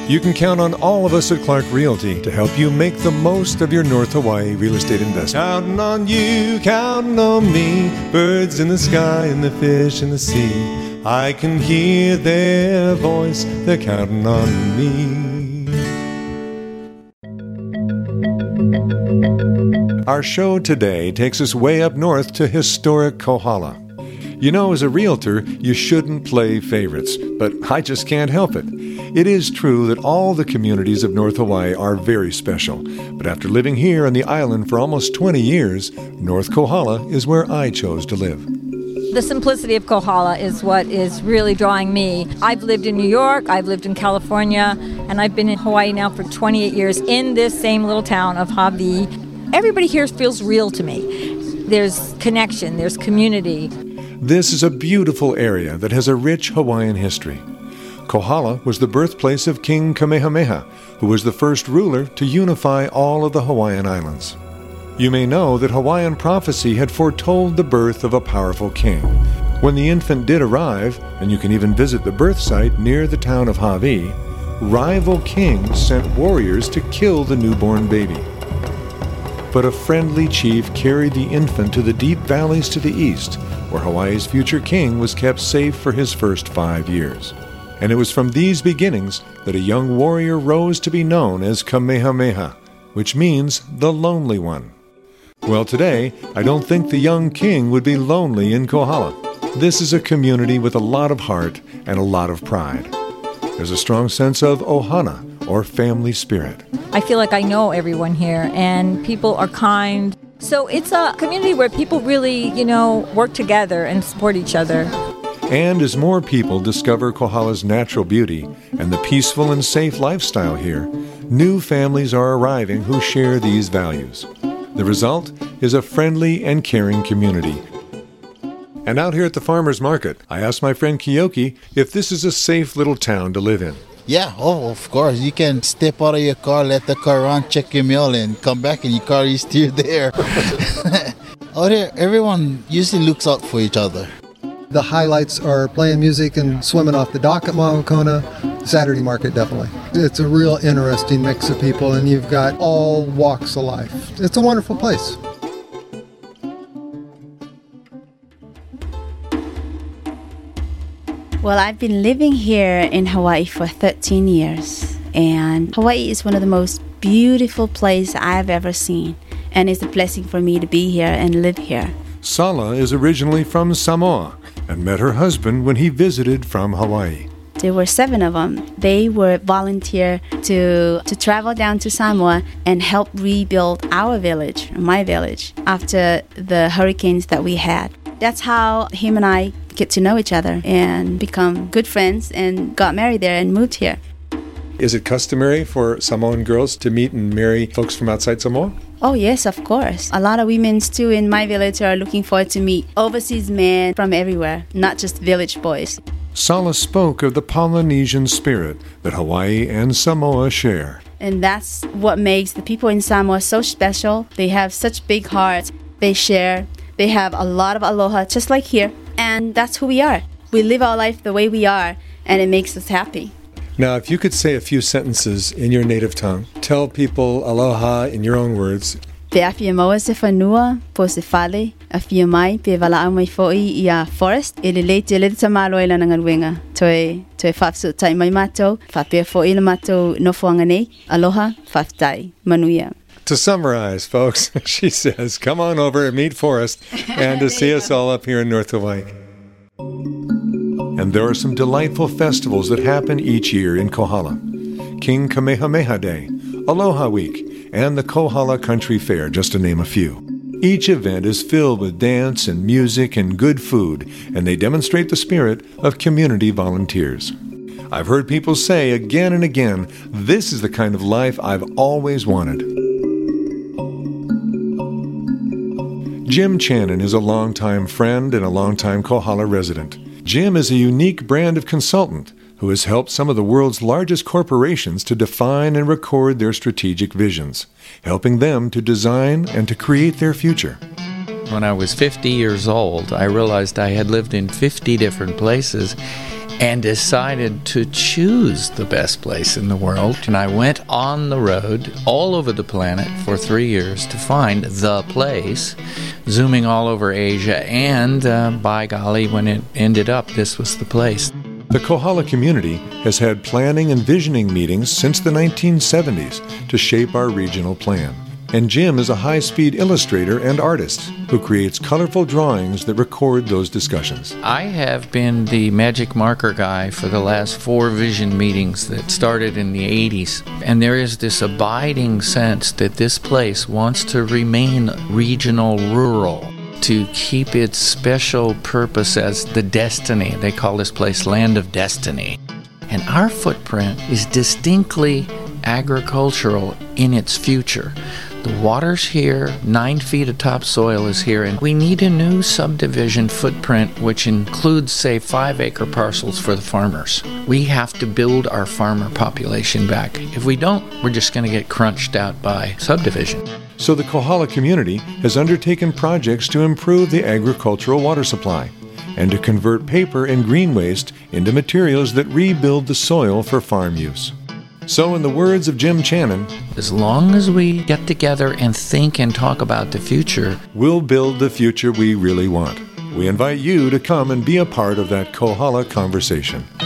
You can count on all of us at Clark Realty to help you make the most of your North Hawaii real estate investment. Counting on you, counting on me, birds in the sky and the fish in the sea. I can hear their voice, they're counting on me. Our show today takes us way up north to historic Kohala. You know, as a realtor, you shouldn't play favorites, but I just can't help it. It is true that all the communities of North Hawaii are very special, but after living here on the island for almost 20 years, North Kohala is where I chose to live. The simplicity of Kohala is what is really drawing me. I've lived in New York, I've lived in California, and I've been in Hawaii now for 28 years in this same little town of Hawaii. Everybody here feels real to me. There's connection, there's community. This is a beautiful area that has a rich Hawaiian history. Kohala was the birthplace of King Kamehameha, who was the first ruler to unify all of the Hawaiian Islands. You may know that Hawaiian prophecy had foretold the birth of a powerful king. When the infant did arrive, and you can even visit the birth site near the town of Hawaii, rival kings sent warriors to kill the newborn baby. But a friendly chief carried the infant to the deep valleys to the east, where Hawaii's future king was kept safe for his first 5 years. And it was from these beginnings that a young warrior rose to be known as Kamehameha, which means the lonely one. Well, today, I don't think the young king would be lonely in Kohala. This is a community with a lot of heart and a lot of pride. There's a strong sense of ohana, or family spirit. I feel like I know everyone here, and people are kind. So it's a community where people really, work together and support each other. And as more people discover Kohala's natural beauty and the peaceful and safe lifestyle here, new families are arriving who share these values. The result is a friendly and caring community. And out here at the farmer's market, I asked my friend Kiyoki if this is a safe little town to live in. Yeah, of course. You can step out of your car, let the car run, check your mail, and come back and your car is still there. Out here, everyone usually looks out for each other. The highlights are playing music and swimming off the dock at Mauna Saturday market, definitely. It's a real interesting mix of people, and you've got all walks of life. It's a wonderful place. Well, I've been living here in Hawaii for 13 years, and Hawaii is one of the most beautiful places I've ever seen, and it's a blessing for me to be here and live here. Sala is originally from Samoa and met her husband when he visited from Hawaii. There were 7 of them. They were volunteer to travel down to Samoa and help rebuild our village, my village, after the hurricanes that we had. That's how him and I get to know each other and become good friends and got married there and moved here. Is it customary for Samoan girls to meet and marry folks from outside Samoa? Oh, yes, of course. A lot of women, too, in my village are looking forward to meet overseas men from everywhere, not just village boys. Sala spoke of the Polynesian spirit that Hawaii and Samoa share. And that's what makes the people in Samoa so special. They have such big hearts. They share. They have a lot of aloha, just like here. And that's who we are. We live our life the way we are, and it makes us happy. Now, if you could say a few sentences in your native tongue, tell people aloha in your own words. Pe awhia maua se whanua, po se whale, awhia mai, pe wala mai fo'i I a forest, e le leite le tamalo ila nga ruenga. Toe whafsu tai mai matou, whapea fo'i le matou nofoanga nei, aloha, whaftai, manuia. To summarize, folks, she says, come on over and meet Forrest and to see us all up here in North Hawaii. And there are some delightful festivals that happen each year in Kohala. King Kamehameha Day, Aloha Week, and the Kohala Country Fair, just to name a few. Each event is filled with dance and music and good food, and they demonstrate the spirit of community volunteers. I've heard people say again and again, this is the kind of life I've always wanted. Jim Channon is a longtime friend and a longtime Kohala resident. Jim is a unique brand of consultant who has helped some of the world's largest corporations to define and record their strategic visions, helping them to design and to create their future. When I was 50 years old, I realized I had lived in 50 different places, and decided to choose the best place in the world. And I went on the road all over the planet for 3 years to find the place, zooming all over Asia, and by golly, when it ended up, this was the place. The Kohala community has had planning and visioning meetings since the 1970s to shape our regional plan. And Jim is a high-speed illustrator and artist who creates colorful drawings that record those discussions. I have been the magic marker guy for the last 4 vision meetings that started in the 80s. And there is this abiding sense that this place wants to remain regional rural, to keep its special purpose as the destiny. They call this place Land of Destiny. And our footprint is distinctly agricultural in its future. The water's here, 9 feet of topsoil is here, and we need a new subdivision footprint which includes, say, 5-acre parcels for the farmers. We have to build our farmer population back. If we don't, we're just going to get crunched out by subdivision. So the Kohala community has undertaken projects to improve the agricultural water supply and to convert paper and green waste into materials that rebuild the soil for farm use. So in the words of Jim Channon, as long as we get together and think and talk about the future, we'll build the future we really want. We invite you to come and be a part of that Kohala conversation.